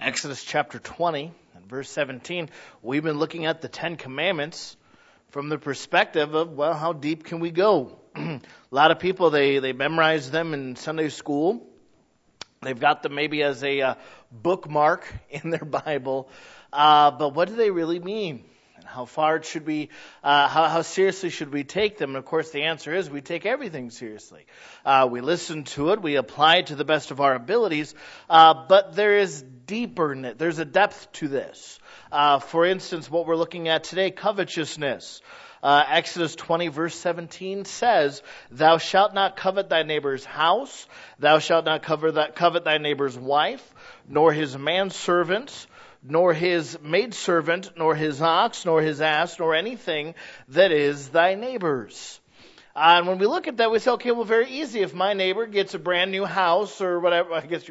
Exodus chapter 20 and verse 17, we've been looking at the Ten Commandments from the perspective of, well, how deep can we go? A lot of people, they memorize them in Sunday school. They've got them maybe as a bookmark in their Bible. But what do they really mean? And how far should we, how seriously should we take them? And of course the answer is we take everything seriously. We listen to it, we apply it to the best of our abilities, but there is deeper in it. There's a depth to this. For instance, what we're looking at today, covetousness. Exodus 20 verse 17 says, "Thou shalt not covet thy neighbor's house, thou shalt not covet thy neighbor's wife, nor his manservant, nor his maidservant, nor his ox, nor his ass, nor anything that is thy neighbor's." And when we look at that, we say, okay, well, very easy. If my neighbor gets a brand new house or whatever, I guess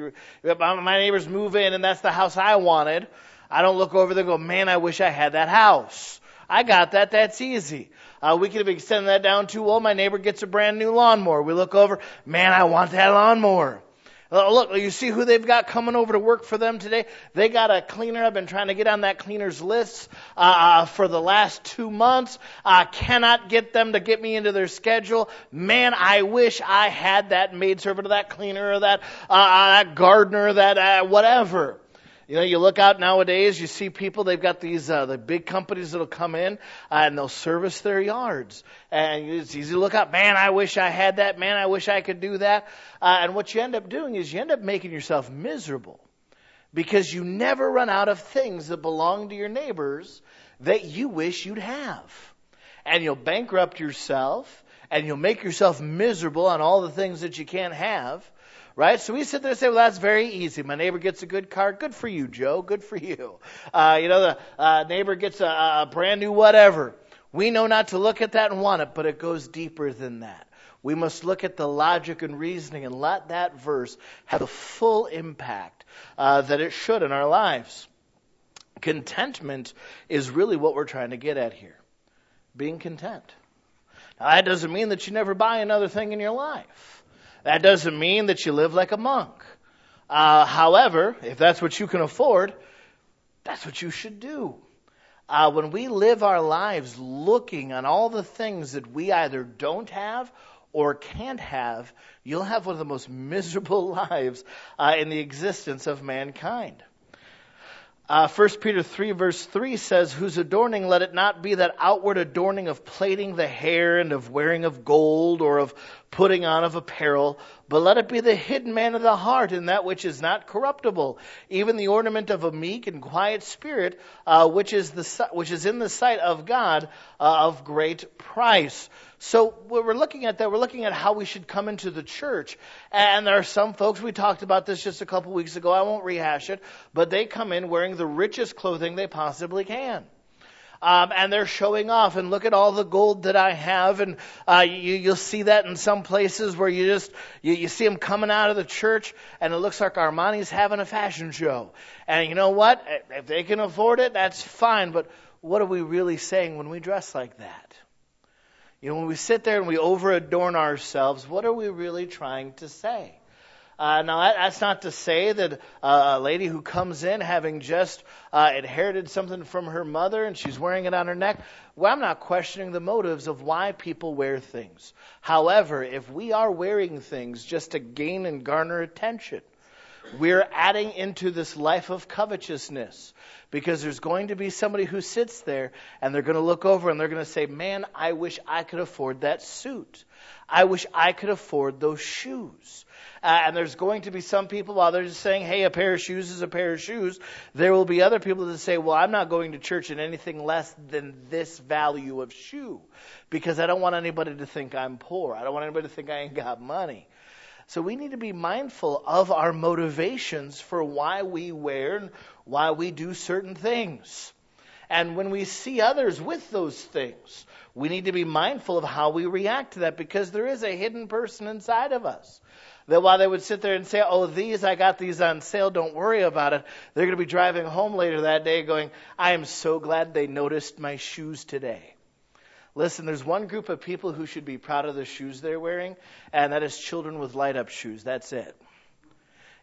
my neighbors move in and that's the house I wanted, I don't look over there and go, man, I wish I had that house. I got that. That's easy. We could have extended that down to, well, my neighbor gets a brand new lawnmower. We look over, man, I want that lawnmower. Look, you see who they've got coming over to work for them today? They got a cleaner. I've been trying to get on that cleaner's list for the last 2 months. Cannot get them to get me into their schedule. Man, I wish I had that maidservant or that cleaner or that gardener, that whatever. You know, you look out nowadays, you see people, they've got these, the big companies that'll come in, and they'll service their yards. And it's easy to look out, man, I wish I had that, man, I wish I could do that. And what you end up doing is you end up making yourself miserable. Because you never run out of things that belong to your neighbors that you wish you'd have. And you'll bankrupt yourself, and you'll make yourself miserable on all the things that you can't have. Right? So we sit there and say, well, that's very easy. My neighbor gets a good car. Good for you, Joe. Good for you. The neighbor gets a brand new whatever. We know not to look at that and want it, but it goes deeper than that. We must look at the logic and reasoning and let that verse have the full impact that it should in our lives. Contentment is really what we're trying to get at here. Being content. Now, that doesn't mean that you never buy another thing in your life. That doesn't mean that you live like a monk. However, if that's what you can afford, that's what you should do. When we live our lives looking on all the things that we either don't have or can't have, you'll have one of the most miserable lives in the existence of mankind. 1 Peter 3 verse 3 says, "Whose adorning let it not be that outward adorning of plaiting the hair and of wearing of gold or of putting on of apparel, but let it be the hidden man of the heart in that which is not corruptible, even the ornament of a meek and quiet spirit, which is in the sight of God of great price." So when we're looking at that, we're looking at how we should come into the church. And there are some folks, we talked about this just a couple weeks ago, I won't rehash it, but they come in wearing the richest clothing they possibly can. And they're showing off, and look at all the gold that I have, and you'll see that in some places where you see them coming out of the church, and it looks like Armani's having a fashion show. And you know what? If they can afford it, that's fine, but what are we really saying when we dress like that? You know, when we sit there and we over-adorn ourselves, what are we really trying to say? Now, that's not to say that a lady who comes in having just inherited something from her mother and she's wearing it on her neck, well, I'm not questioning the motives of why people wear things. However, if we are wearing things just to gain and garner attention, we're adding into this life of covetousness, because there's going to be somebody who sits there and they're going to look over and they're going to say, man, I wish I could afford that suit. I wish I could afford those shoes. And there's going to be some people, while they're just saying, hey, a pair of shoes is a pair of shoes, there will be other people that say, well, I'm not going to church in anything less than this value of shoe, because I don't want anybody to think I'm poor. I don't want anybody to think I ain't got money. So we need to be mindful of our motivations for why we wear and why we do certain things. And when we see others with those things, we need to be mindful of how we react to that, because there is a hidden person inside of us. That while they would sit there and say, oh, I got these on sale, don't worry about it, they're going to be driving home later that day going, I am so glad they noticed my shoes today. Listen, there's one group of people who should be proud of the shoes they're wearing, and that is children with light-up shoes. That's it.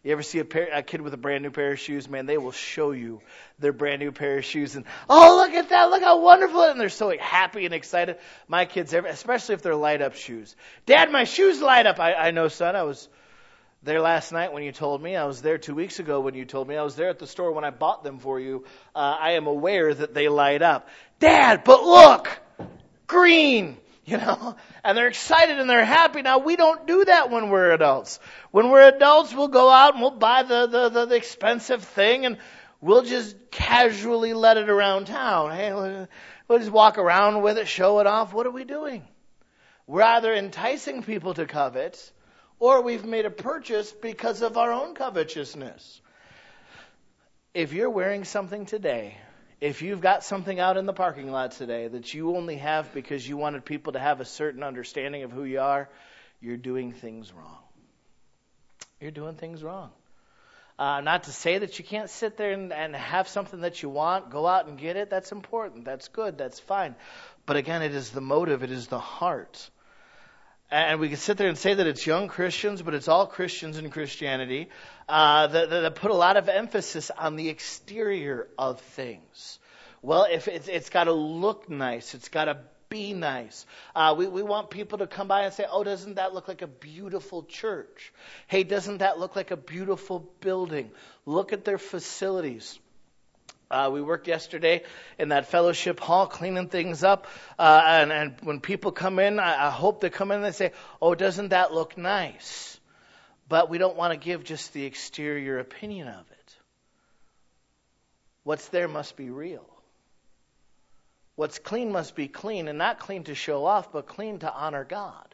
You ever see a kid with a brand new pair of shoes? Man, they will show you their brand new pair of shoes. And, oh, look at that. Look how wonderful. And they're so happy and excited. My kids, especially if they're light-up shoes. Dad, my shoes light up. I know, son. I was there last night when you told me. I was there 2 weeks ago when you told me. I was there at the store when I bought them for you. I am aware that they light up. Dad, but look, green. And they're excited and they're happy. Now, we don't do that when we're adults. When we're adults, we'll go out and we'll buy the expensive thing and we'll just casually let it around town. Hey, we'll just walk around with it, show it off. What are we doing? We're either enticing people to covet or we've made a purchase because of our own covetousness. If you're wearing something today, if you've got something out in the parking lot today that you only have because you wanted people to have a certain understanding of who you are, you're doing things wrong. You're doing things wrong. Not to say that you can't sit there and have something that you want, go out and get it. That's important. That's good. That's fine. But again, it is the motive. It is the heart. And we can sit there and say that it's young Christians, but it's all Christians in Christianity that put a lot of emphasis on the exterior of things. Well, if it's got to look nice, it's got to be nice. We want people to come by and say, oh, doesn't that look like a beautiful church? Hey, doesn't that look like a beautiful building? Look at their facilities. We worked yesterday in that fellowship hall cleaning things up. And when people come in, I hope they come in and they say, oh, doesn't that look nice? But we don't want to give just the exterior opinion of it. What's there must be real. What's clean must be clean, and not clean to show off, but clean to honor God.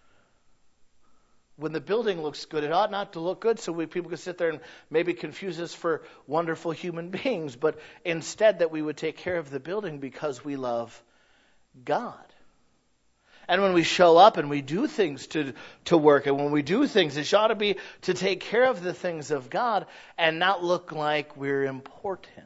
When the building looks good, it ought not to look good so people can sit there and maybe confuse us for wonderful human beings, but instead that we would take care of the building because we love God. And when we show up and we do things to work, and when we do things, it ought to be to take care of the things of God and not look like we're important.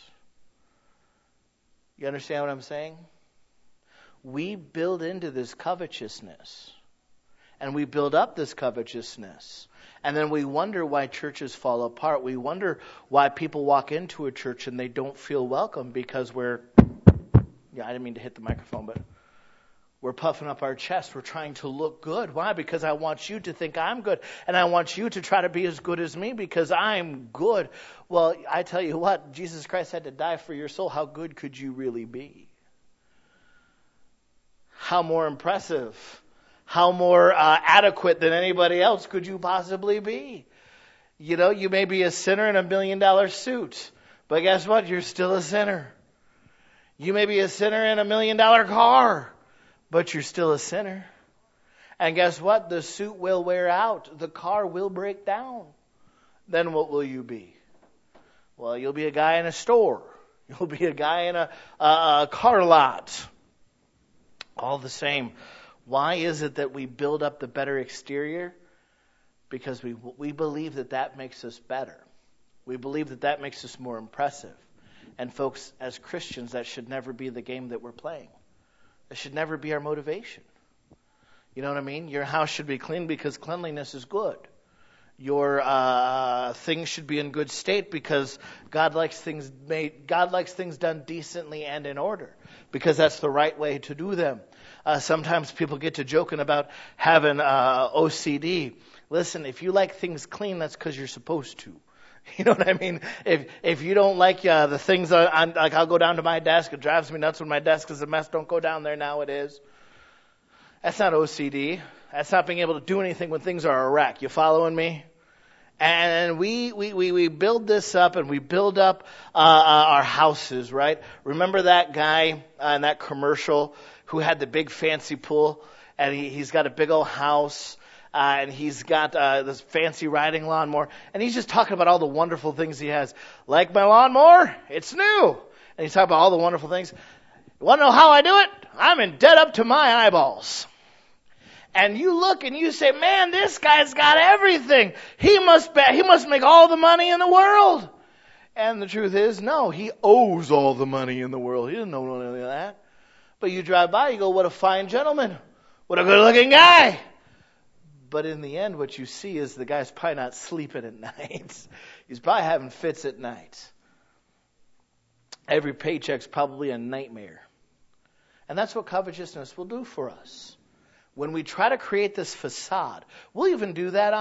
You understand what I'm saying? We build into this covetousness. And we build up this covetousness. And then we wonder why churches fall apart. We wonder why people walk into a church and they don't feel welcome because I didn't mean to hit the microphone, but we're puffing up our chest. We're trying to look good. Why? Because I want you to think I'm good. And I want you to try to be as good as me because I'm good. Well, I tell you what, Jesus Christ had to die for your soul. How good could you really be? How more impressive? How more adequate than anybody else could you possibly be? You may be a sinner in $1 million suit, but guess what? You're still a sinner. You may be a sinner in $1 million car, but you're still a sinner. And guess what? The suit will wear out. The car will break down. Then what will you be? Well, you'll be a guy in a store. You'll be a guy in a car lot. All the same. Why is it that we build up the better exterior? Because we believe that makes us better. We believe that makes us more impressive. And folks, as Christians, that should never be the game that we're playing. That should never be our motivation. You know what I mean? Your house should be clean because cleanliness is good. Your things should be in good state because God likes things done decently and in order. Because that's the right way to do them. Sometimes people get to joking about having OCD. Listen, if you like things clean, that's because you're supposed to. You know what I mean? If you don't like the things like I'll go down to my desk. It drives me nuts when my desk is a mess. Don't go down there now. It is. That's not OCD. That's not being able to do anything when things are a wreck. You following me? And we build this up and we build up our houses, right? Remember that guy in that commercial who had the big fancy pool, and he's got a big old house, and he's got this fancy riding lawnmower, and he's just talking about all the wonderful things he has. Like my lawnmower? It's new. And he's talking about all the wonderful things. You want to know how I do it? I'm in debt up to my eyeballs. And you look and you say, man, this guy's got everything. He must make all the money in the world. And the truth is, no, he owes all the money in the world. He doesn't know any of that. But you drive by, you go, what a fine gentleman. What a good looking guy. But in the end, what you see is the guy's probably not sleeping at night. He's probably having fits at night. Every paycheck's probably a nightmare. And that's what covetousness will do for us. When we try to create this facade, we'll even do that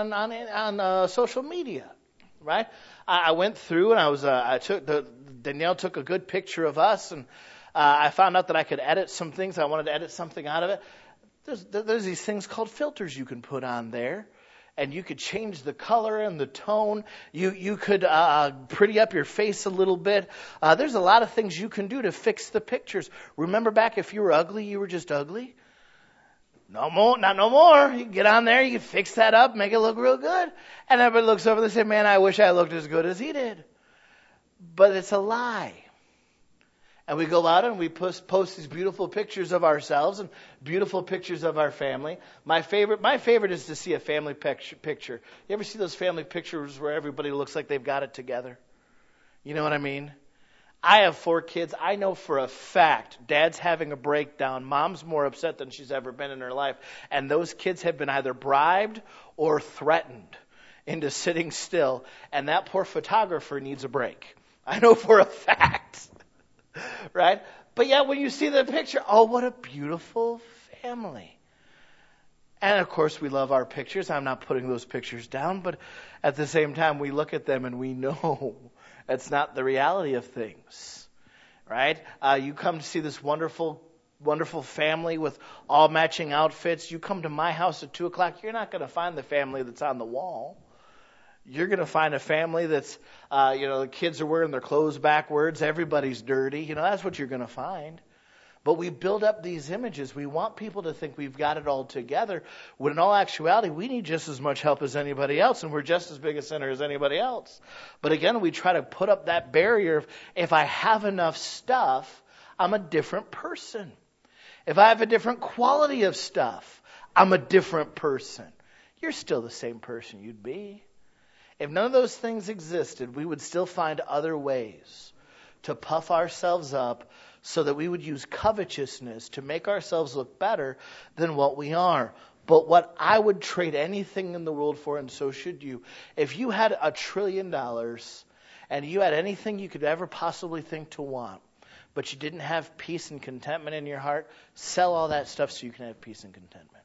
on social media, right? I went through and Danielle took a good picture of us, and I found out that I could edit some things. I wanted to edit something out of it. There's these things called filters you can put on there, and you could change the color and the tone. You could pretty up your face a little bit. There's a lot of things you can do to fix the pictures. Remember back, if you were ugly, you were just ugly? No more, not no more. You can get on there, you can fix that up, make it look real good. And everybody looks over and they say, man, I wish I looked as good as he did. But it's a lie. And we go out and we post these beautiful pictures of ourselves and beautiful pictures of our family. My favorite is to see a family picture. You ever see those family pictures where everybody looks like they've got it together? You know what I mean? I have 4 kids. I know for a fact Dad's having a breakdown. Mom's more upset than she's ever been in her life. And those kids have been either bribed or threatened into sitting still. And that poor photographer needs a break. I know for a fact. Right? But yet when you see the picture, oh, what a beautiful family. And of course we love our pictures. I'm not putting those pictures down. But at the same time, we look at them and we know that's not the reality of things, right? You come to see this wonderful, wonderful family with all matching outfits. You come to my house at 2 o'clock, you're not going to find the family that's on the wall. You're going to find a family that's, the kids are wearing their clothes backwards. Everybody's dirty. That's what you're going to find. But we build up these images. We want people to think we've got it all together, when in all actuality, we need just as much help as anybody else, and we're just as big a sinner as anybody else. But again, we try to put up that barrier of, if I have enough stuff, I'm a different person. If I have a different quality of stuff, I'm a different person. You're still the same person you'd be. If none of those things existed, we would still find other ways to puff ourselves up so that we would use covetousness to make ourselves look better than what we are. But what I would trade anything in the world for, and so should you, if you had $1 trillion and you had anything you could ever possibly think to want, but you didn't have peace and contentment in your heart, sell all that stuff so you can have peace and contentment.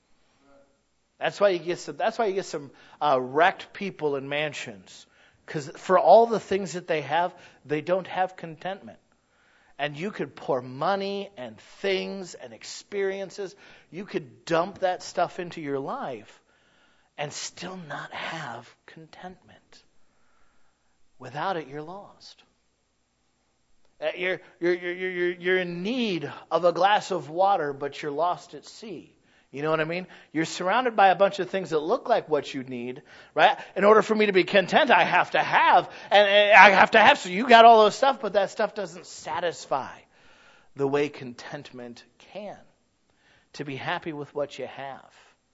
That's why you get some wrecked people in mansions, because for all the things that they have, they don't have contentment. And you could pour money and things and experiences. You could dump that stuff into your life and still not have contentment. Without it, you're lost. You're in need of a glass of water, but you're lost at sea. You know what I mean? You're surrounded by a bunch of things that look like what you need, right? In order for me to be content, I have to have. So you got all those stuff, but that stuff doesn't satisfy the way contentment can. To be happy with what you have.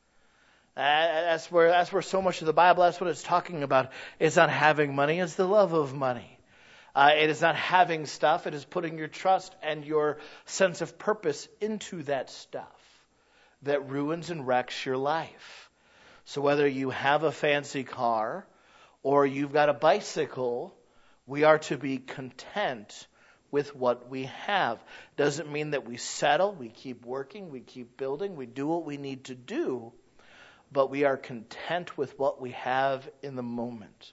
That's where so much of the Bible, that's what it's talking about. It's not having money, it's the love of money. It is not having stuff, it is putting your trust and your sense of purpose into that stuff that ruins and wrecks your life. So whether you have a fancy car or you've got a bicycle, we are to be content with what we have. Doesn't mean that we settle, we keep working, we keep building, we do what we need to do, but we are content with what we have in the moment.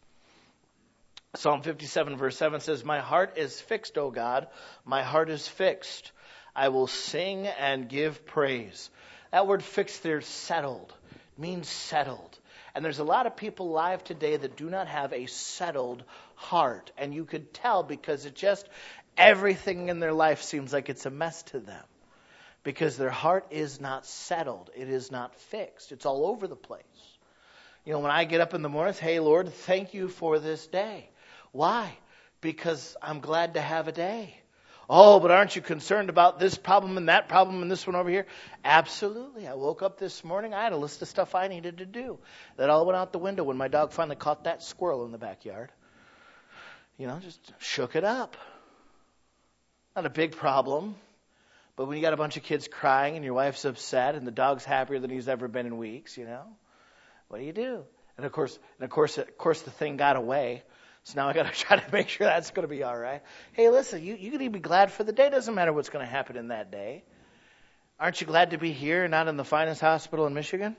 Psalm 57 verse 7 says, "My heart is fixed, O God, my heart is fixed. I will sing and give praise." That word fixed there, settled, means settled. And there's a lot of people alive today that do not have a settled heart. And you could tell because everything in their life seems like it's a mess to them. Because their heart is not settled. It is not fixed. It's all over the place. When I get up in the morning, hey, Lord, thank you for this day. Why? Because I'm glad to have a day. Oh, but aren't you concerned about this problem and that problem and this one over here? Absolutely. I woke up this morning. I had a list of stuff I needed to do. That all went out the window when my dog finally caught that squirrel in the backyard. Just shook it up. Not a big problem. But when you got a bunch of kids crying and your wife's upset and the dog's happier than he's ever been in weeks, what do? And of course, the thing got away. So now I got to try to make sure that's going to be all right. Hey, listen, you can even be glad for the day. Doesn't matter what's going to happen in that day. Aren't you glad to be here, not in the finest hospital in Michigan?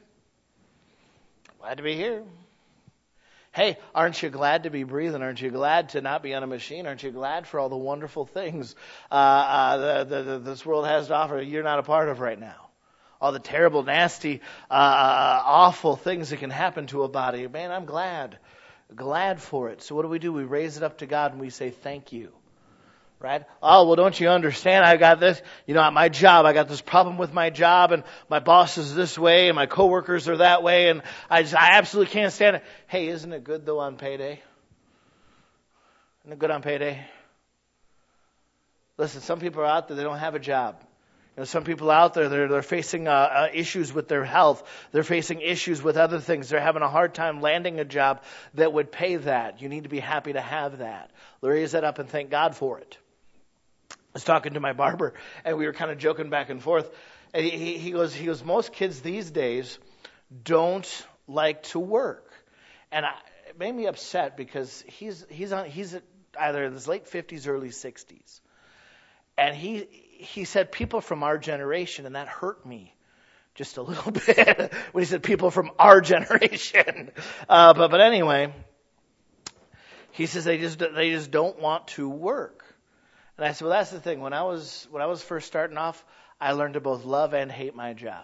Glad to be here. Hey, aren't you glad to be breathing? Aren't you glad to not be on a machine? Aren't you glad for all the wonderful things this world has to offer you're not a part of right now? All the terrible, nasty, awful things that can happen to a body. Man, I'm glad for it. So what do? We raise it up to God and we say thank you. Right? Oh, well, don't you understand? I got this, at my job, I got this problem with my job, and my boss is this way, and my coworkers are that way, and I absolutely can't stand it. Hey, isn't it good though on payday? Isn't it good on payday? Listen, some people are out there, they don't have a job. Some people out there, they're facing issues with their health. They're facing issues with other things. They're having a hard time landing a job that would pay that. You need to be happy to have that. Raise that up and thank God for it. I was talking to my barber, and we were kind of joking back and forth. And he goes, most kids these days don't like to work. And it made me upset because he's either in his late 50s, early 60s. And he said people from our generation, and that hurt me just a little bit when he said people from our generation. But anyway, he says they just don't want to work. And I said, well, that's the thing. When I was first starting off, I learned to both love and hate my job.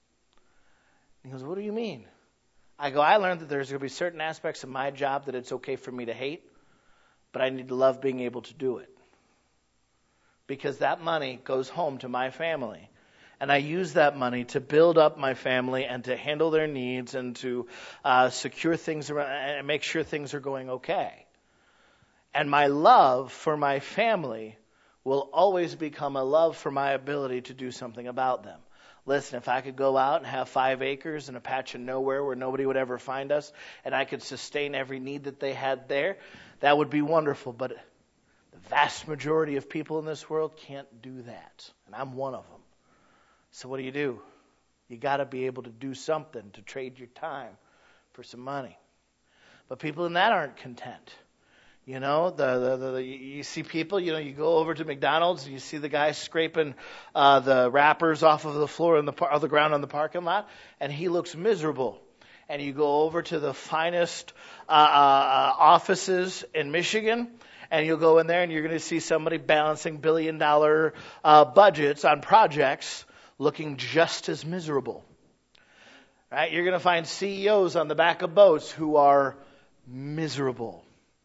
He goes, what do you mean? I go, I learned that there's going to be certain aspects of my job that it's okay for me to hate, but I need to love being able to do it. Because that money goes home to my family. And I use that money to build up my family and to handle their needs and to secure things around and make sure things are going okay. And my love for my family will always become a love for my ability to do something about them. Listen, if I could go out and have 5 acres in a patch of nowhere where nobody would ever find us, and I could sustain every need that they had there, that would be wonderful. But the vast majority of people in this world can't do that. And I'm one of them. So what do? You got to be able to do something to trade your time for some money. But people in that aren't content. You see people, you go over to McDonald's and you see the guy scraping the wrappers off of the floor of the ground on the parking lot, and he looks miserable. And you go over to the finest offices in Michigan, and you'll go in there and you're going to see somebody balancing billion-dollar budgets on projects looking just as miserable. Right? You're going to find CEOs on the back of boats who are miserable.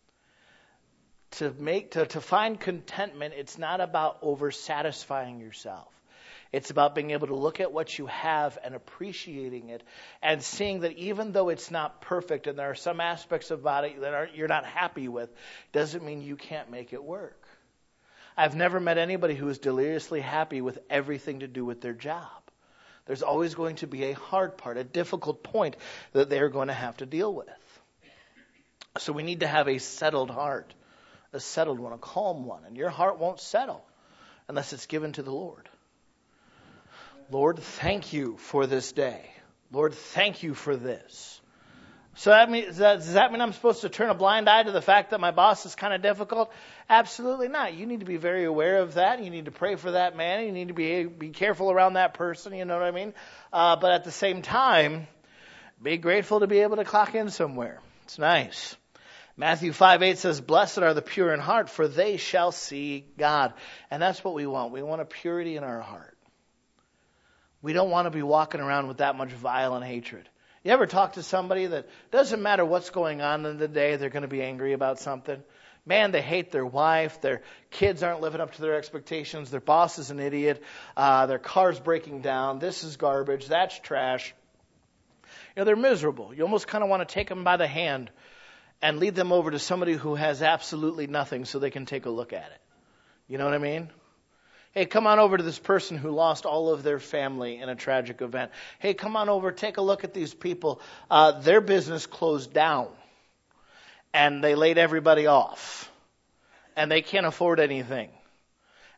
To find contentment, it's not about over-satisfying yourself. It's about being able to look at what you have and appreciating it and seeing that even though it's not perfect and there are some aspects about it that you're not happy with, doesn't mean you can't make it work. I've never met anybody who is deliriously happy with everything to do with their job. There's always going to be a hard part, a difficult point that they're going to have to deal with. So we need to have a settled heart, a settled one, a calm one. And your heart won't settle unless it's given to the Lord. Lord, thank you for this day. Lord, thank you for this. So does that mean I'm supposed to turn a blind eye to the fact that my boss is kind of difficult? Absolutely not. You need to be very aware of that. You need to pray for that man. You need to be careful around that person. You know what I mean? But at the same time, be grateful to be able to clock in somewhere. It's nice. Matthew 5:8 says, blessed are the pure in heart, for they shall see God. And that's what we want. We want a purity in our heart. We don't want to be walking around with that much violent hatred. You ever talk to somebody that doesn't matter what's going on in the day, they're going to be angry about something? Man, they hate their wife, their kids aren't living up to their expectations, their boss is an idiot, their car's breaking down, this is garbage, that's trash. They're miserable. You almost kind of want to take them by the hand and lead them over to somebody who has absolutely nothing so they can take a look at it. You know what I mean? Hey, come on over to this person who lost all of their family in a tragic event. Hey, come on over, take a look at these people. Their business closed down, and they laid everybody off, and they can't afford anything.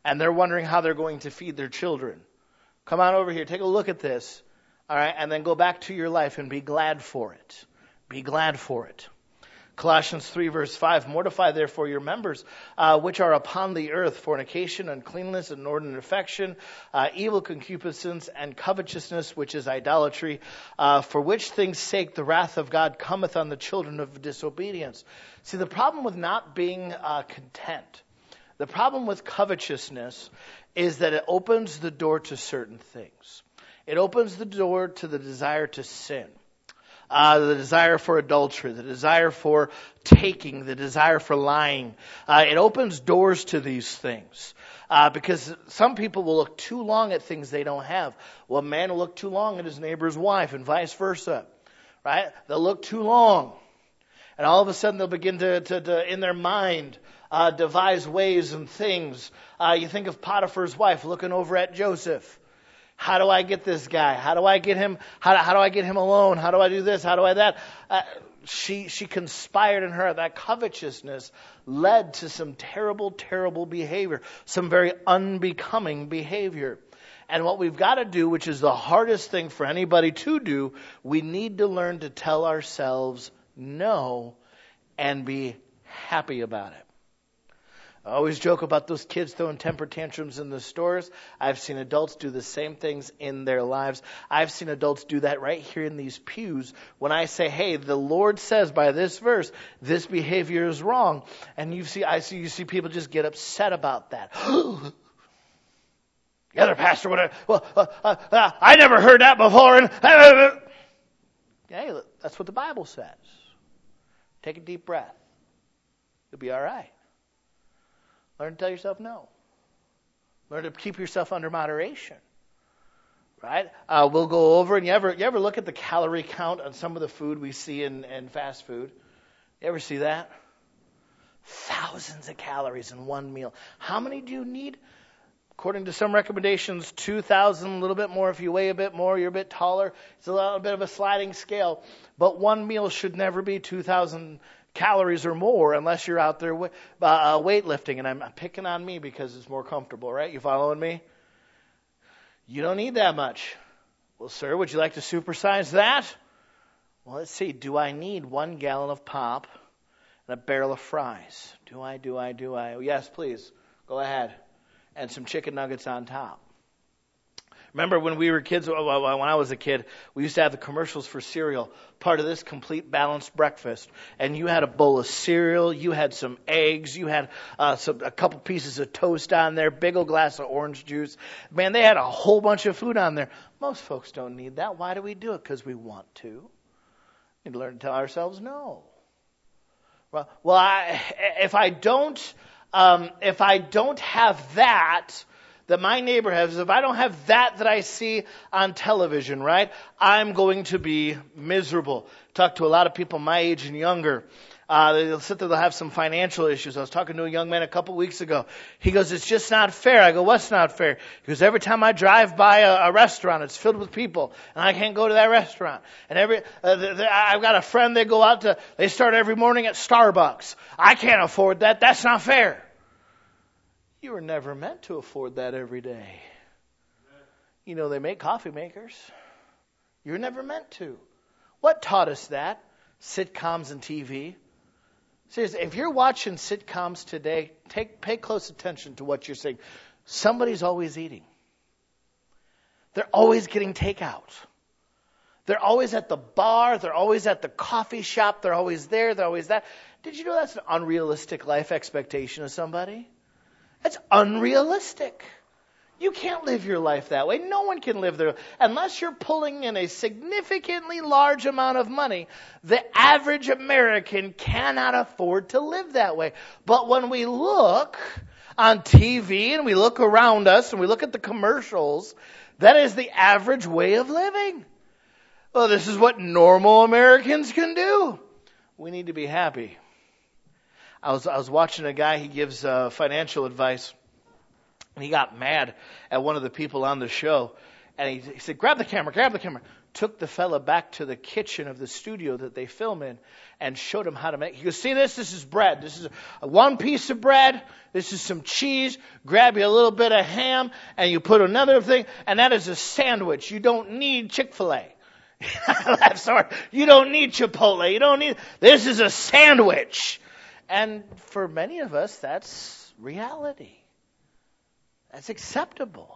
and they're wondering how they're going to feed their children. Come on over here, take a look at this, all right, and then go back to your life and be glad for it. Be glad for it. Colossians 3 verse 5, mortify therefore your members, which are upon the earth, fornication, uncleanness, inordinate affection, evil concupiscence, and covetousness, which is idolatry, for which things' sake the wrath of God cometh on the children of disobedience. See, the problem with not being content, the problem with covetousness is that it opens the door to certain things. It opens the door to the desire to sin. The desire for adultery, the desire for taking, the desire for lying. It opens doors to these things. Because some people will look too long at things they don't have. Well, a man will look too long at his neighbor's wife and vice versa. Right? They'll look too long. And all of a sudden they'll begin to in their mind, devise ways and things. You think of Potiphar's wife looking over at Joseph. How do I get this guy? How do I get him? How do I get him alone? How do I do this? How do I that? She conspired in her. That covetousness led to some terrible, terrible behavior, some very unbecoming behavior. And what we've got to do, which is the hardest thing for anybody to do, we need to learn to tell ourselves no and be happy about it. I always joke about those kids throwing temper tantrums in the stores. I've seen adults do the same things in their lives. I've seen adults do that right here in these pews when I say, hey, the Lord says by this verse, this behavior is wrong. And you see people just get upset about that. The other pastor would have, I never heard that before. And hey, that's what the Bible says. Take a deep breath. You'll be all right. Learn to tell yourself no. Learn to keep yourself under moderation. Right? We'll go over, and you ever look at the calorie count on some of the food we see in fast food? You ever see that? Thousands of calories in one meal. How many do you need? According to some recommendations, 2,000, a little bit more. If you weigh a bit more, you're a bit taller. It's a little bit of a sliding scale. But one meal should never be 2,000 calories or more unless you're out there weightlifting. And I'm picking on me because it's more comfortable, right? You following me? You don't need that much. Well, sir, would you like to supersize that? Well, let's see. Do I need 1 gallon of pop and a barrel of fries? Do I? Yes, please. Go ahead. And some chicken nuggets on top. Remember when we were kids, when I was a kid, we used to have the commercials for cereal, part of this complete balanced breakfast. And you had a bowl of cereal, you had some eggs, you had a couple pieces of toast on there, big old glass of orange juice. Man, they had a whole bunch of food on there. Most folks don't need that. Why do we do it? Because we want to. We need to learn to tell ourselves no. Well, if I don't have that my neighbor has, if I don't have that I see on television, right, I'm going to be miserable. Talk to a lot of people my age and younger. They'll sit there, they'll have some financial issues. I was talking to a young man a couple weeks ago. He goes, it's just not fair. I go, what's not fair? He goes, every time I drive by a restaurant, it's filled with people, and I can't go to that restaurant. And I've got a friend, they start every morning at Starbucks. I can't afford that. That's not fair. You were never meant to afford that every day. You know, they make coffee makers. You're never meant to. What taught us that? Sitcoms and TV. Seriously, if you're watching sitcoms today, pay close attention to what you're saying. Somebody's always eating. They're always getting takeout. They're always at the bar. They're always at the coffee shop. They're always there. They're always that. Did you know that's an unrealistic life expectation of somebody? It's unrealistic. You can't live your life that way. No one can live there. Unless you're pulling in a significantly large amount of money, the average American cannot afford to live that way. But when we look on TV and we look around us and we look at the commercials, that is the average way of living. Well, this is what normal Americans can do. We need to be happy. I was watching a guy, he gives financial advice, and he got mad at one of the people on the show. And he said, grab the camera. took the fella back to the kitchen of the studio that they film in and showed him how to make. He goes, see this? This is bread. This is one piece of bread. This is some cheese. Grab you a little bit of ham and you put another thing. And that is a sandwich. You don't need Chick-fil-A. Sorry. You don't need Chipotle. You don't need, this is a sandwich. And for many of us, that's reality. That's acceptable.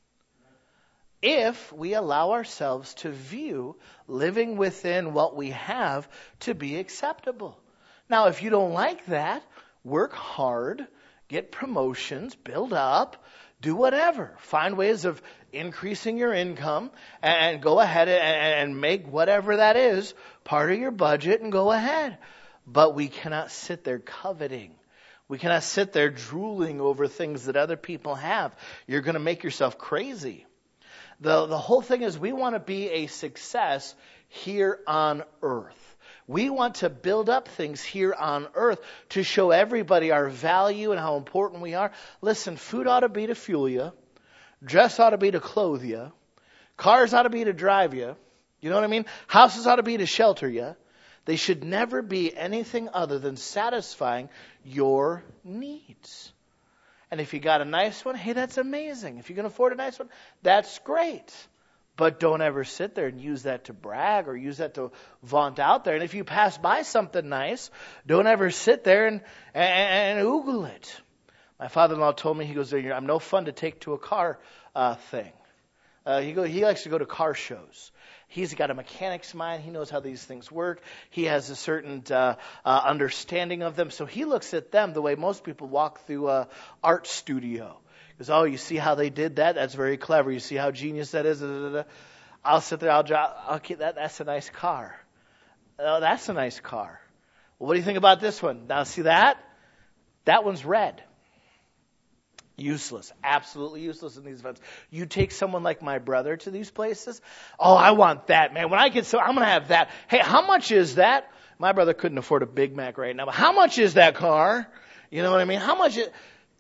If we allow ourselves to view living within what we have to be acceptable. Now, if you don't like that, work hard, get promotions, build up, do whatever. Find ways of increasing your income and go ahead and make whatever that is part of your budget and go ahead. But we cannot sit there coveting. We cannot sit there drooling over things that other people have. You're going to make yourself crazy. The whole thing is we want to be a success here on earth. We want to build up things here on earth to show everybody our value and how important we are. Listen, food ought to be to fuel you. Dress ought to be to clothe you. Cars ought to be to drive you. You know what I mean? Houses ought to be to shelter you. They should never be anything other than satisfying your needs. And if you got a nice one, hey, that's amazing. If you can afford a nice one, that's great. But don't ever sit there and use that to brag or use that to vaunt out there. And if you pass by something nice, don't ever sit there and oogle it. My father-in-law told me, he goes, I'm no fun to take to a car thing. He likes to go to car shows. He's got a mechanic's mind. He knows how these things work. He has a certain understanding of them. So he looks at them the way most people walk through an art studio. He goes, oh, you see how they did that? That's very clever. You see how genius that is? I'll sit there. Okay, that's a nice car. Oh, that's a nice car. Well, what do you think about this one? Now, see that? That one's red. Useless. Absolutely useless in these events. You take someone like my brother to these places. Oh, I want that, man. When I get I'm going to have that. Hey, how much is that? My brother couldn't afford a Big Mac right now. But how much is that car? You know what I mean? How much is...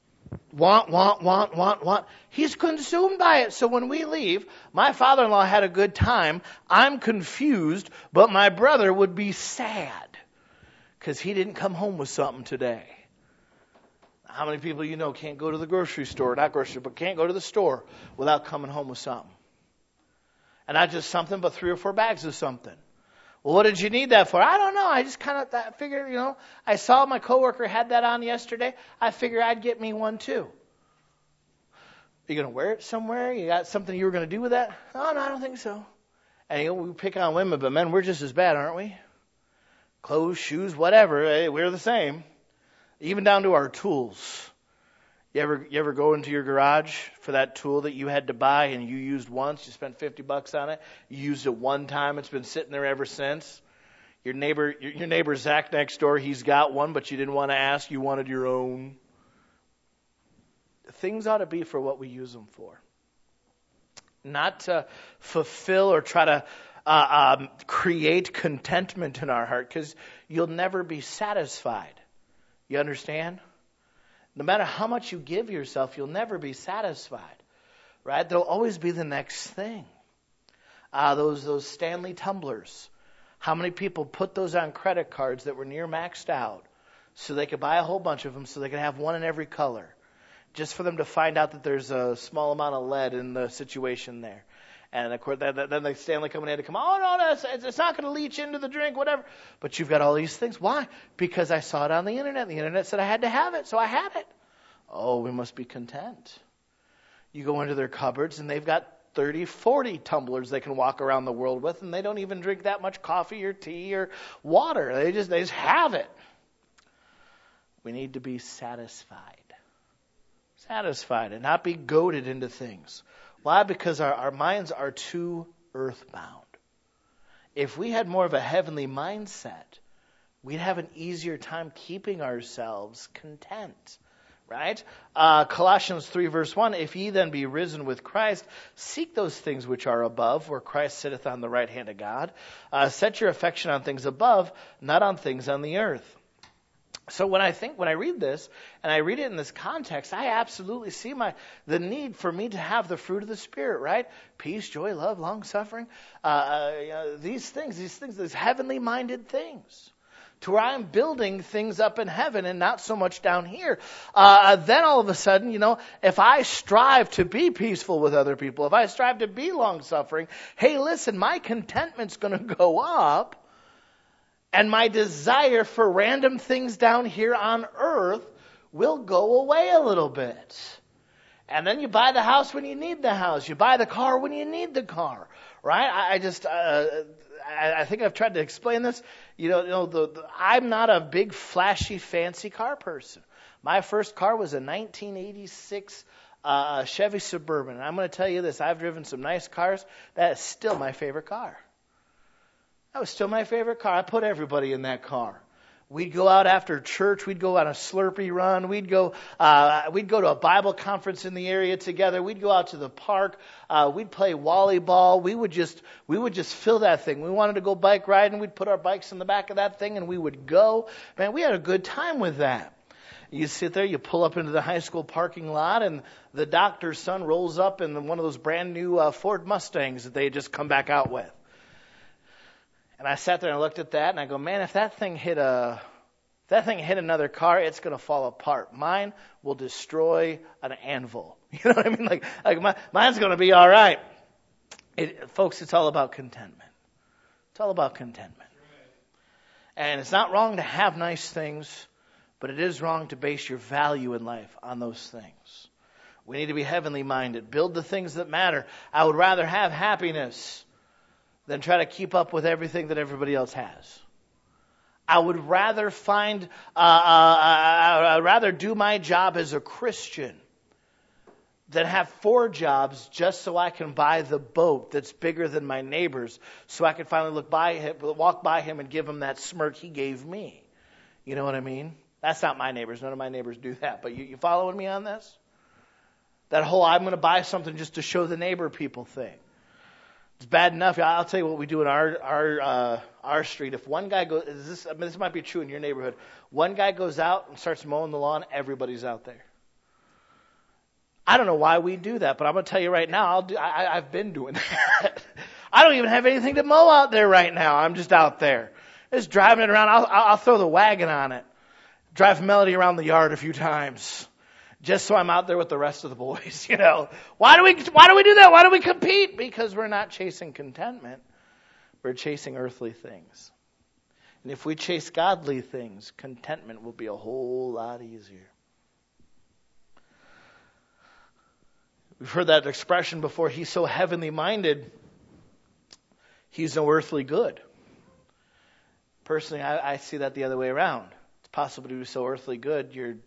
Want. He's consumed by it. So when we leave, my father-in-law had a good time. I'm confused, but my brother would be sad because he didn't come home with something today. How many people you know can't go to the grocery store, not grocery, but can't go to the store without coming home with something? And not just something, but 3 or 4 bags of something. Well, what did you need that for? I don't know. I just kind of figured, I saw my coworker had that on yesterday. I figured I'd get me one too. Are you going to wear it somewhere? You got something you were going to do with that? Oh, no, I don't think so. And we pick on women, but men, we're just as bad, aren't we? Clothes, shoes, whatever. We're the same. Even down to our tools. You ever go into your garage for that tool that you had to buy and you used once, you spent $50 on it, you used it one time, it's been sitting there ever since. Your neighbor Zach next door, he's got one, but you didn't want to ask, you wanted your own. Things ought to be for what we use them for. Not to fulfill or try to create contentment in our heart, because you'll never be satisfied. You understand? No matter how much you give yourself, you'll never be satisfied, right? There'll always be the next thing. Those Stanley tumblers. How many people put those on credit cards that were near maxed out so they could buy a whole bunch of them so they could have one in every color, just for them to find out that there's a small amount of lead in the situation there. And of course, then the Stanley company had to come, oh, no, it's not going to leach into the drink, whatever. But you've got all these things. Why? Because I saw it on the internet. The internet said I had to have it, so I had it. Oh, we must be content. You go into their cupboards, and they've got 30, 40 tumblers they can walk around the world with, and they don't even drink that much coffee or tea or water. They just have it. We need to be satisfied. Satisfied and not be goaded into things. Why? Because our minds are too earthbound. If we had more of a heavenly mindset, we'd have an easier time keeping ourselves content. Right? Colossians 3 verse 1, if ye then be risen with Christ, seek those things which are above, where Christ sitteth on the right hand of God. Set your affection on things above, not on things on the earth. So when I read this, and I read it in this context, I absolutely see the need for me to have the fruit of the Spirit, right? Peace, joy, love, long suffering, these heavenly minded things, to where I'm building things up in heaven and not so much down here. Then all of a sudden, if I strive to be peaceful with other people, if I strive to be long suffering, hey, listen, my contentment's going to go up. And my desire for random things down here on earth will go away a little bit. And then you buy the house when you need the house. You buy the car when you need the car. Right? I think I've tried to explain this. I'm not a big, flashy, fancy car person. My first car was a 1986 Chevy Suburban. And I'm going to tell you this. I've driven some nice cars. That is still my favorite car. That was still my favorite car. I put everybody in that car. We'd go out after church. We'd go on a Slurpee run. We'd go to a Bible conference in the area together. We'd go out to the park. We'd play volleyball. We would just fill that thing. We wanted to go bike riding. We'd put our bikes in the back of that thing and we would go. Man, we had a good time with that. You sit there, you pull up into the high school parking lot, and the doctor's son rolls up in one of those brand new Ford Mustangs that they had just come back out with. And I sat there and looked at that, and I go, man, if that thing hit another car, it's going to fall apart. Mine will destroy an anvil. You know what I mean? Like mine's going to be all right. Folks, it's all about contentment. It's all about contentment. And it's not wrong to have nice things, but it is wrong to base your value in life on those things. We need to be heavenly minded. Build the things that matter. I would rather have happiness than try to keep up with everything that everybody else has. I would rather I'd rather do my job as a Christian than have 4 jobs just so I can buy the boat that's bigger than my neighbor's, so I can finally walk by him and give him that smirk he gave me. You know what I mean? That's not my neighbors. None of my neighbors do that. But you following me on this? That whole I'm going to buy something just to show the neighbor people thing. It's bad enough. I'll tell you what we do in our street. If one guy goes, this might be true in your neighborhood. One guy goes out and starts mowing the lawn, everybody's out there. I don't know why we do that, but I'm going to tell you right now, I've been doing that. I don't even have anything to mow out there right now. I'm just out there. Just driving it around. I'll throw the wagon on it. Drive Melody around the yard a few times. Just so I'm out there with the rest of the boys, Why do we do that? Why do we compete? Because we're not chasing contentment. We're chasing earthly things. And if we chase godly things, contentment will be a whole lot easier. We've heard that expression before, he's so heavenly minded, he's no earthly good. Personally, I see that the other way around. It's possible to be so earthly good, you're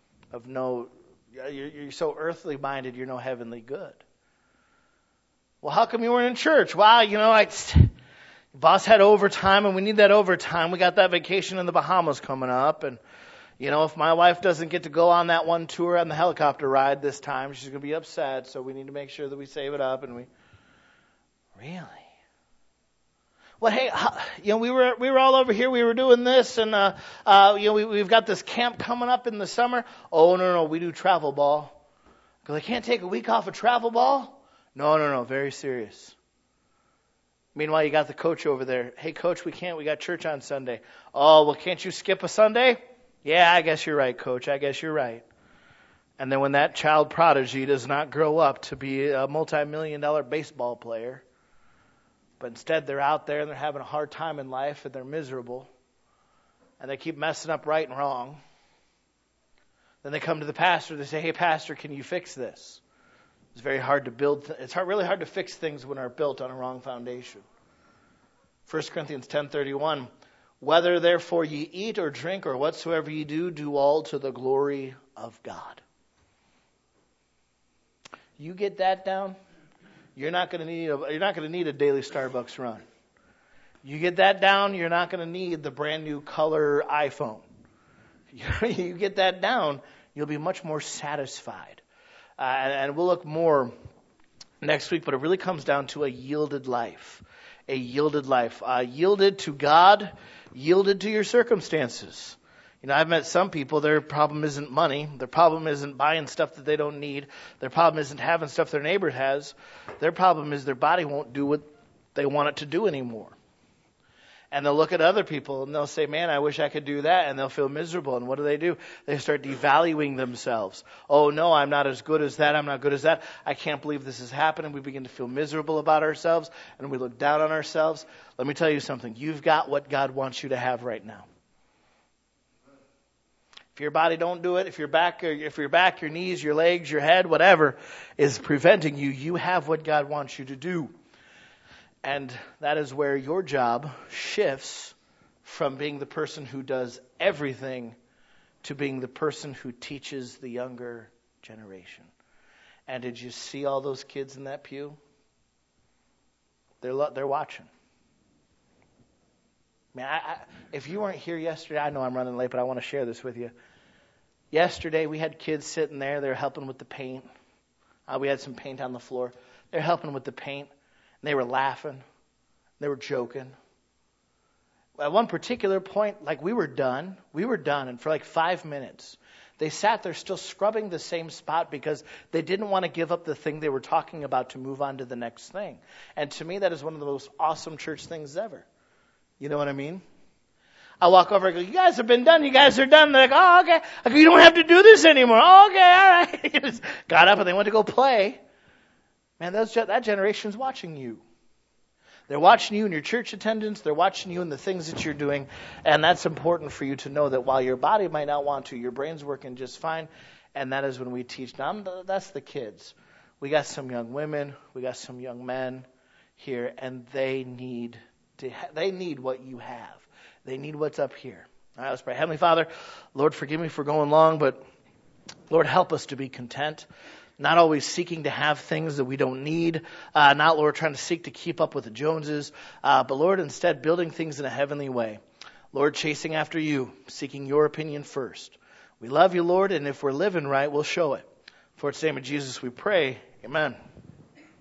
so earthly minded, you're no heavenly good. Well, how come you weren't in church? Well, boss had overtime and we need that overtime. We got that vacation in the Bahamas coming up. And, if my wife doesn't get to go on that one tour on the helicopter ride this time, she's going to be upset. So we need to make sure that we save it up. And really? Well, hey, we were all over here. We were doing this, and we've got this camp coming up in the summer. Oh no, we do travel ball. Because I can't take a week off of travel ball. No, very serious. Meanwhile, you got the coach over there. Hey, coach, we can't. We got church on Sunday. Oh, well, can't you skip a Sunday? Yeah, I guess you're right, coach. I guess you're right. And then when that child prodigy does not grow up to be a multi-million-dollar baseball player, but instead they're out there and they're having a hard time in life and they're miserable and they keep messing up right and wrong. Then they come to the pastor. They say, hey, pastor, can you fix this? It's very hard to build. Really hard to fix things when they're built on a wrong foundation. 1 Corinthians 10:31, whether therefore ye eat or drink or whatsoever ye do, do all to the glory of God. You get that down? You're not going to need a daily Starbucks run. You get that down, you're not going to need the brand new color iPhone. You get that down, you'll be much more satisfied. And we'll look more next week, but it really comes down to a yielded life. A yielded life. Yielded to God, yielded to your circumstances. I've met some people, their problem isn't money. Their problem isn't buying stuff that they don't need. Their problem isn't having stuff their neighbor has. Their problem is their body won't do what they want it to do anymore. And they'll look at other people and they'll say, man, I wish I could do that. And they'll feel miserable. And what do? They start devaluing themselves. Oh, no, I'm not as good as that. I'm not good as that. I can't believe this is happening. We begin to feel miserable about ourselves and we look down on ourselves. Let me tell you something. You've got what God wants you to have right now. If your body don't do it, if your back, your knees, your legs, your head, whatever is preventing you, you have what God wants you to do. And that is where your job shifts from being the person who does everything to being the person who teaches the younger generation. And did you see all those kids in that pew? They're watching. Man, if you weren't here yesterday, I know I'm running late, but I want to share this with you. Yesterday, we had kids sitting there. They were helping with the paint. We had some paint on the floor. They're helping with the paint. And they were laughing. They were joking. At one particular point, we were done. And for 5 minutes, they sat there still scrubbing the same spot because they didn't want to give up the thing they were talking about to move on to the next thing. And to me, that is one of the most awesome church things ever. You know what I mean? I walk over and go, you guys have been done. You guys are done. They're like, oh, okay. I go, you don't have to do this anymore. Oh, okay, all right. Just got up and they went to go play. Man, that generation's watching you. They're watching you in your church attendance. They're watching you in the things that you're doing. And that's important for you to know that while your body might not want to, your brain's working just fine. And that is when we teach. Now, that's the kids. We got some young women. We got some young men here. And they need what you have. They need what's up here. All right, let's pray. Heavenly Father, Lord, forgive me for going long, but Lord, help us to be content. Not always seeking to have things that we don't need. Not, Lord, trying to seek to keep up with the Joneses. But, Lord, instead building things in a heavenly way. Lord, chasing after you, seeking your opinion first. We love you, Lord, and if we're living right, we'll show it. For it's the name of Jesus we pray. Amen.